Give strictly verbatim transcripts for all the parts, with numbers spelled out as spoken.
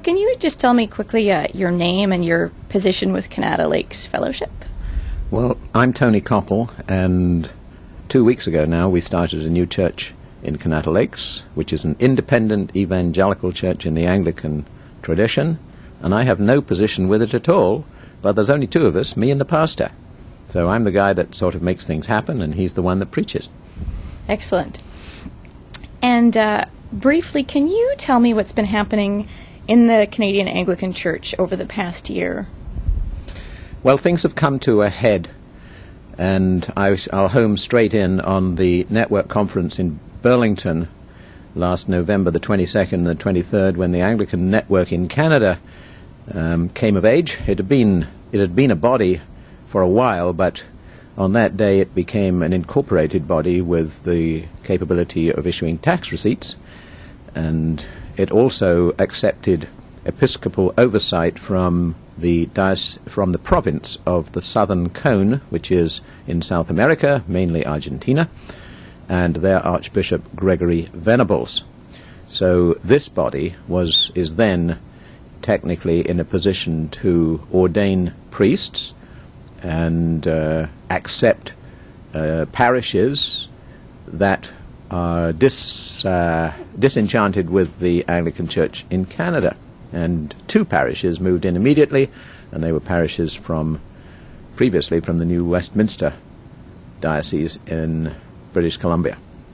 can you just tell me quickly uh, your name and your position with Kanata Lakes Fellowship? Well, I'm Tony Coppell, and two weeks ago now we started a new church in Kanata Lakes, which is an independent evangelical church in the Anglican tradition, and I have no position with it at all, but there's only two of us, me and the pastor. So I'm the guy that sort of makes things happen, and he's the one that preaches. Excellent. And uh, briefly, can you tell me what's been happening in the Canadian Anglican Church over the past year? Well, things have come to a head, and I, I'll home straight in on the network conference in Burlington last November the twenty-second and the twenty-third, when the Anglican Network in Canada um, came of age. It had been it had been a body for a while, but on that day it became an incorporated body with the capability of issuing tax receipts, and it also accepted episcopal oversight from the diocese, from the province of the Southern Cone, which is in South America, mainly Argentina, and their Archbishop Gregory Venables. So this body was is then technically in a position to ordain priests and uh, accept uh, parishes that are dis, uh, disenchanted with the Anglican Church in Canada. And two parishes moved in immediately, and they were parishes from previously from the New Westminster Diocese in British Columbia.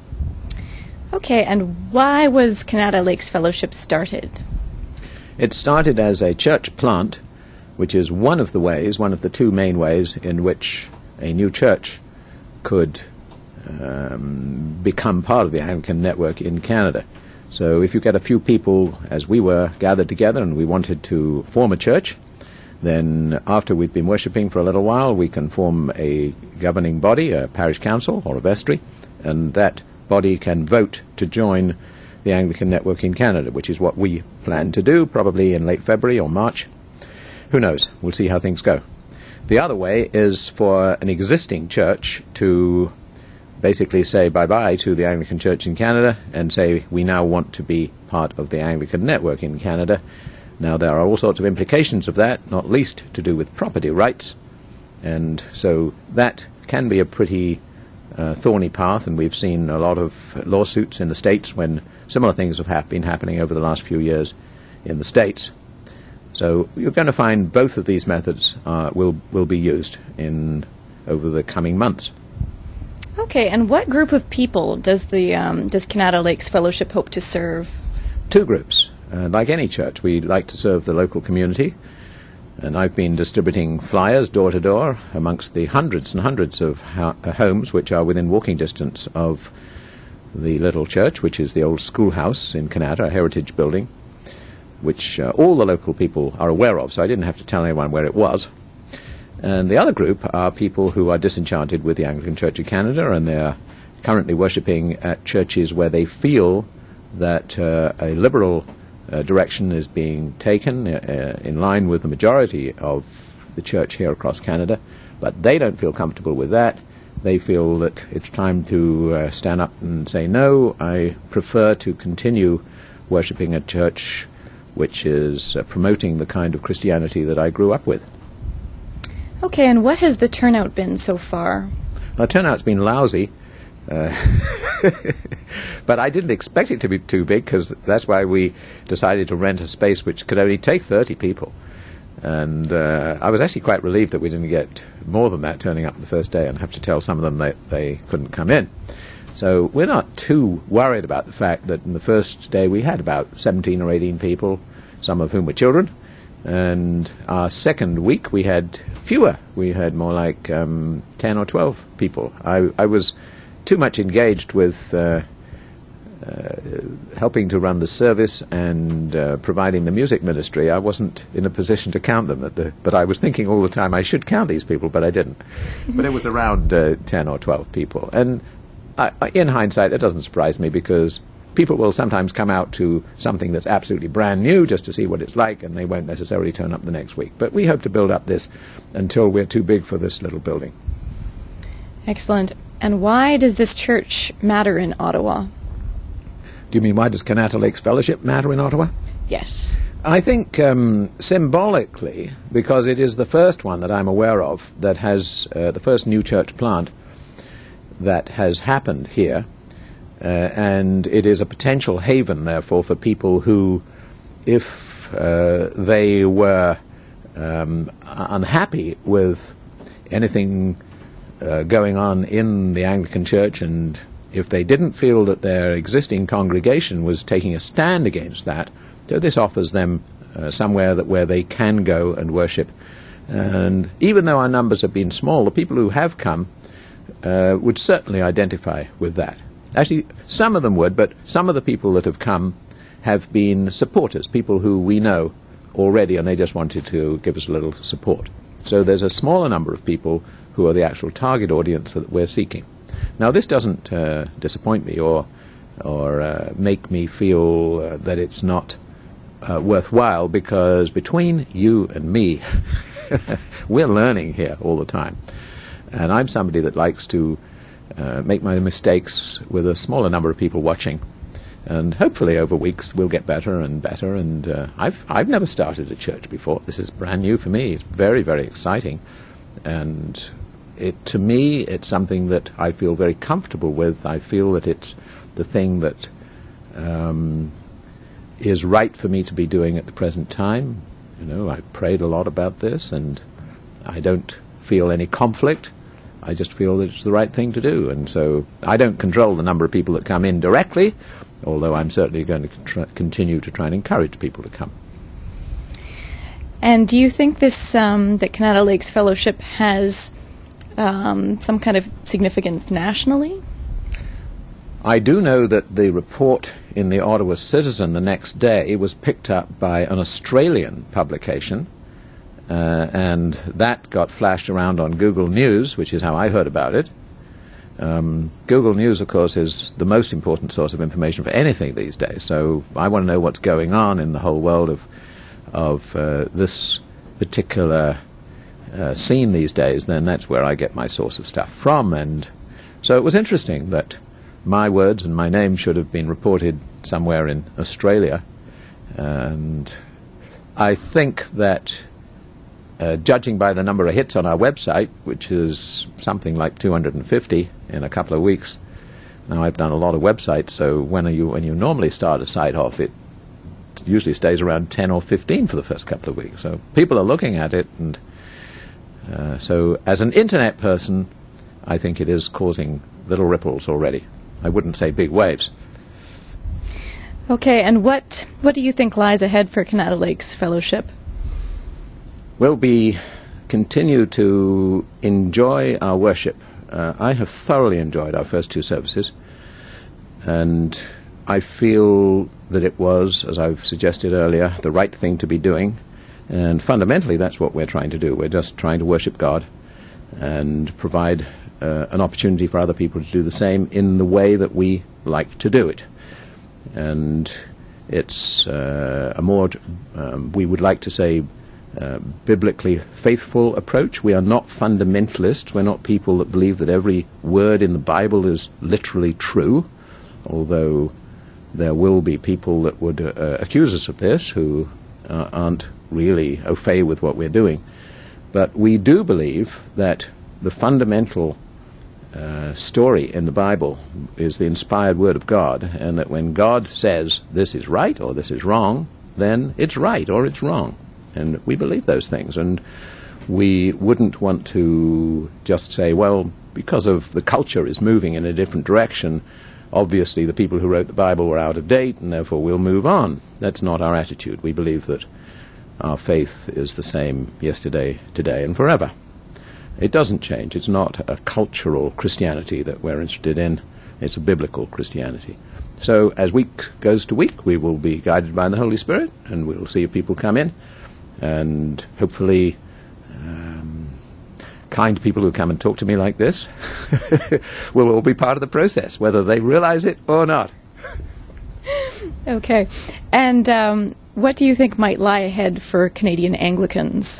Okay, and why was Kanata Lakes Fellowship started? It started as a church plant, which is one of the ways, one of the two main ways in which a new church could um, become part of the Anglican network in Canada. So if you get a few people, as we were, gathered together and we wanted to form a church, then after we've been worshipping for a little while, we can form a governing body, a parish council or a vestry, and that body can vote to join the Anglican network in Canada, which is what we plan to do, probably in late February or March. Who knows? We'll see how things go. The other way is for an existing church to basically say bye-bye to the Anglican Church in Canada and say we now want to be part of the Anglican network in Canada. Now, there are all sorts of implications of that, not least to do with property rights, and so that can be a pretty uh, thorny path, and we've seen a lot of lawsuits in the States when similar things have hap- been happening over the last few years in the States. So you're going to find both of these methods uh, will will be used in over the coming months. Okay, and what group of people does the um, does Kanata Lakes Fellowship hope to serve? Two groups. Uh, like any church, we like to serve the local community, and I've been distributing flyers door to door amongst the hundreds and hundreds of ho- uh, homes which are within walking distance of the little church, which is the old schoolhouse in Kanata, a heritage building, which uh, all the local people are aware of, so I didn't have to tell anyone where it was. And the other group are people who are disenchanted with the Anglican Church of Canada, and they're currently worshipping at churches where they feel that uh, a liberal uh, direction is being taken uh, in line with the majority of the church here across Canada, but they don't feel comfortable with that. They feel that it's time to uh, stand up and say, no, I prefer to continue worshipping a church which is uh, promoting the kind of Christianity that I grew up with. Okay, and what has the turnout been so far? The turnout's been lousy, uh, but I didn't expect it to be too big, because that's why we decided to rent a space which could only take thirty people. And uh, I was actually quite relieved that we didn't get more than that turning up the first day and have to tell some of them that they couldn't come in. So we're not too worried about the fact that in the first day we had about seventeen or eighteen people, some of whom were children. And our second week we had fewer. We had more like um, ten or twelve people. I, I was too much engaged with uh, uh, helping to run the service and uh, providing the music ministry. I wasn't in a position to count them. At the, but I was thinking all the time I should count these people, but I didn't. But it was around uh, ten or twelve people. And I, in hindsight, that doesn't surprise me, because people will sometimes come out to something that's absolutely brand new just to see what it's like, and they won't necessarily turn up the next week. But we hope to build up this until we're too big for this little building. Excellent. And why does this church matter in Ottawa? Do you mean why does Kanata Lakes Fellowship matter in Ottawa? Yes. I think um, symbolically, because it is the first one that I'm aware of that has, uh, the first new church plant that has happened here, uh, and it is a potential haven, therefore, for people who, if uh, they were um, unhappy with anything uh, going on in the Anglican Church, and if they didn't feel that their existing congregation was taking a stand against that, so this offers them uh, somewhere that where they can go and worship. And even though our numbers have been small, the people who have come uh, would certainly identify with that. Actually, some of them would, but some of the people that have come have been supporters, people who we know already, and they just wanted to give us a little support. So there's a smaller number of people who are the actual target audience that we're seeking. Now, this doesn't uh, disappoint me or or uh, make me feel uh, that it's not Uh, worthwhile, because between you and me, we're learning here all the time. And I'm somebody that likes to uh, make my mistakes with a smaller number of people watching. And hopefully over weeks we'll get better and better. And uh, I've I've never started a church before. This is brand new for me. It's very, very exciting. And it to me, it's something that I feel very comfortable with. I feel that it's the thing that Um, is right for me to be doing at the present time. You know, I've prayed a lot about this, and I don't feel any conflict. I just feel that it's the right thing to do. And so I don't control the number of people that come in directly, although I'm certainly going to tr- continue to try and encourage people to come. And do you think this, um, that Kanata Lakes Fellowship has um, some kind of significance nationally? I do know that the report in the Ottawa Citizen the next day was picked up by an Australian publication, uh, and that got flashed around on Google News, which is how I heard about it. Um, Google News, of course, is the most important source of information for anything these days, so I want to know what's going on in the whole world of, of uh, this particular uh, scene these days. Then that's where I get my source of stuff from. And so it was interesting that my words and my name should have been reported somewhere in Australia. And I think that, uh, judging by the number of hits on our website, which is something like two hundred fifty in a couple of weeks, now I've done a lot of websites, so when you when you normally start a site off, it usually stays around ten or fifteen for the first couple of weeks. So people are looking at it, and uh, so as an internet person, I think it is causing little ripples already. I wouldn't say big waves. Okay, and what what do you think lies ahead for Kanata Lakes Fellowship? We'll be continue to enjoy our worship. Uh, I have thoroughly enjoyed our first two services, and I feel that it was, as I've suggested earlier, the right thing to be doing. And fundamentally, that's what we're trying to do. We're just trying to worship God and provide Uh, an opportunity for other people to do the same in the way that we like to do it. And it's uh, a more, um, we would like to say, uh, biblically faithful approach. We are not fundamentalists. We're not people that believe that every word in the Bible is literally true, although there will be people that would uh, accuse us of this who uh, aren't really au fait with what we're doing. But we do believe that the fundamental Uh, story in the Bible is the inspired Word of God, and that when God says this is right or this is wrong, then it's right or it's wrong. And we believe those things, and we wouldn't want to just say, well, because of the culture is moving in a different direction, obviously the people who wrote the Bible were out of date, and therefore we'll move on. That's not our attitude. We believe that our faith is the same yesterday, today, and forever. It doesn't change. It's not a cultural Christianity that we're interested in. It's a biblical Christianity. So as week goes to week, we will be guided by the Holy Spirit, and we'll see if people come in, and hopefully um, kind people who come and talk to me like this will all be part of the process, whether they realize it or not. Okay. And um, what do you think might lie ahead for Canadian Anglicans?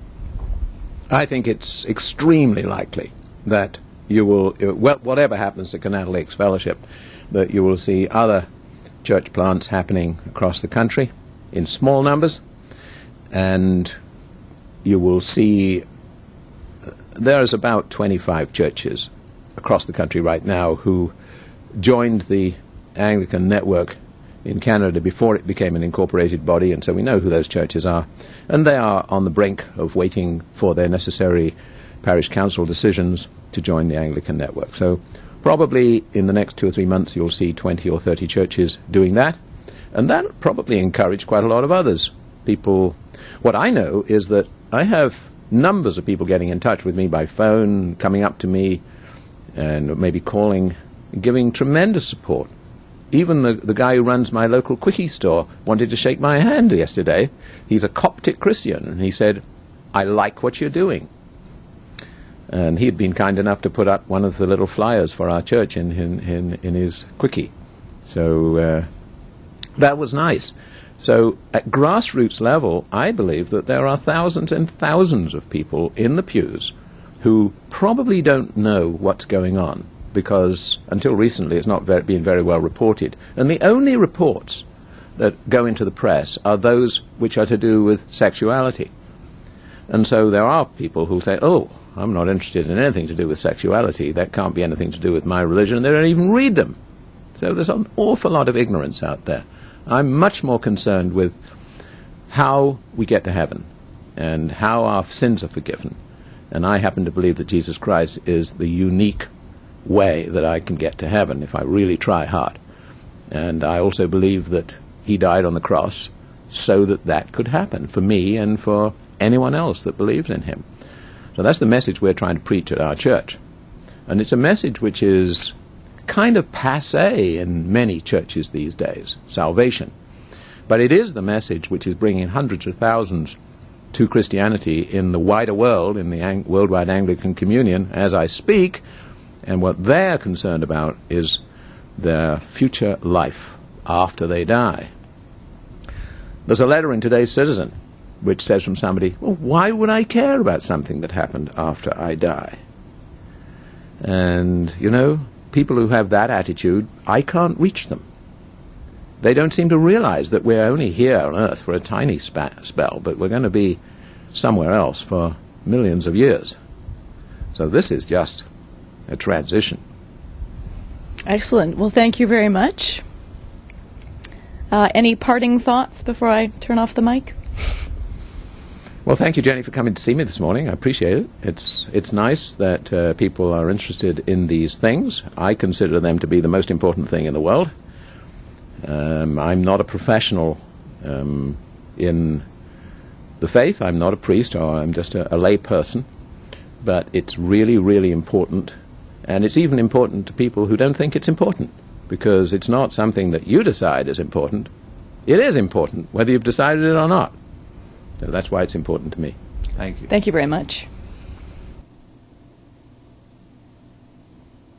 I think it's extremely likely that you will, whatever happens to Kanata Lakes Fellowship, that you will see other church plants happening across the country in small numbers, and you will see uh, there's about twenty-five churches across the country right now who joined the Anglican network in Canada before it became an incorporated body, and so we know who those churches are. And they are on the brink of waiting for their necessary parish council decisions to join the Anglican network. So probably in the next two or three months you'll see twenty or thirty churches doing that, and that probably encouraged quite a lot of others. People, what I know is that I have numbers of people getting in touch with me by phone, coming up to me, and maybe calling, giving tremendous support. Even the, the guy who runs my local quickie store wanted to shake my hand yesterday. He's a Coptic Christian, and he said, "I like what you're doing." And he had been kind enough to put up one of the little flyers for our church in in, in, in his quickie. So uh, that was nice. So at grassroots level, I believe that there are thousands and thousands of people in the pews who probably don't know what's going on, because until recently it's not very, been very well reported. And the only reports that go into the press are those which are to do with sexuality. And so there are people who say, "Oh, I'm not interested in anything to do with sexuality. That can't be anything to do with my religion." And they don't even read them. So there's an awful lot of ignorance out there. I'm much more concerned with how we get to heaven and how our sins are forgiven. And I happen to believe that Jesus Christ is the unique way that I can get to heaven if I really try hard. And I also believe that he died on the cross so that that could happen for me and for anyone else that believes in him. So that's the message we're trying to preach at our church. And it's a message which is kind of passé in many churches these days, salvation. But it is the message which is bringing hundreds of thousands to Christianity in the wider world, in the Ang- worldwide Anglican Communion, as I speak. And what they're concerned about is their future life after they die. There's a letter in today's Citizen which says from somebody, "Well, why would I care about something that happened after I die?" And, you know, people who have that attitude, I can't reach them. They don't seem to realize that we're only here on earth for a tiny spa- spell, but we're going to be somewhere else for millions of years. So this is just a transition. Excellent. Well, thank you very much. Uh, any parting thoughts before I turn off the mic? Well, thank you, Jenny, for coming to see me this morning. I appreciate it. It's it's nice that uh, people are interested in these things. I consider them to be the most important thing in the world. Um, I'm not a professional um, in the faith. I'm not a priest, or I'm just a, a lay person. But it's really, really important. And it's even important to people who don't think it's important, because it's not something that you decide is important. It is important, whether you've decided it or not. So that's why it's important to me. Thank you. Thank you very much.